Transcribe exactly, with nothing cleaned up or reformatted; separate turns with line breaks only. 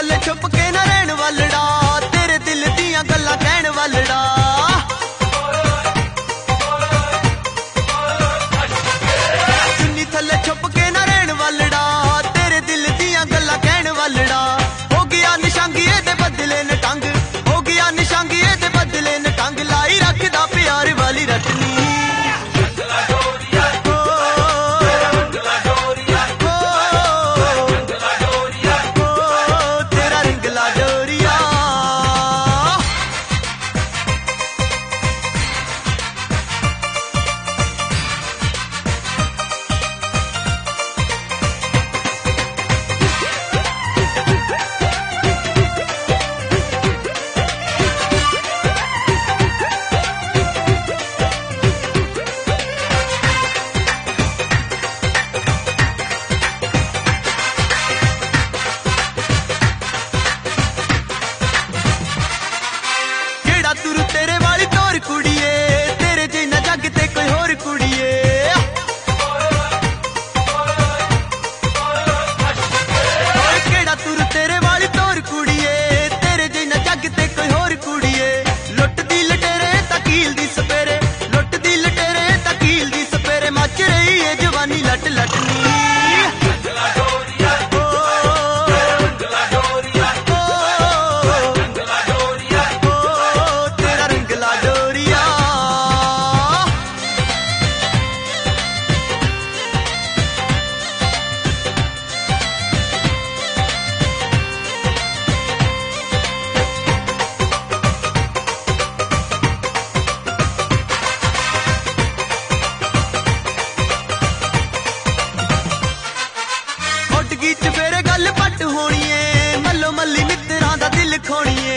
थले छुप के ना रहन वालड़ा, तेरे दिल दियां गल्लां कहन वालड़ा। चुन्नी थले छुप के ना रहन वालड़ा, तेरे दिल दियां गल्लां कहन वालड़ा। हो गया निशांगी दे बदले न टंग, हो गया निशांगी दे बदले न टंग, लाई रखदा प्यार वाली रटनी। तुर तेरे वाली तोर कुड़िए, तेरे जिन्ना जग ते कोई होर कुड़िए। केड़ा तुर तेरे वाली तोर कुड़िए, तेरे जिन्ना जग ते कोई होर कुड़िए। लुट दी लटेरे तकील दी सपेरे, लुट दी लटेरे तकील दी सपेरे, मच रही है जवानी लट लटनी। चुफेरे गल पट होनी है, मल्लो मल्ली मित्तरां दा दिल खोनी है।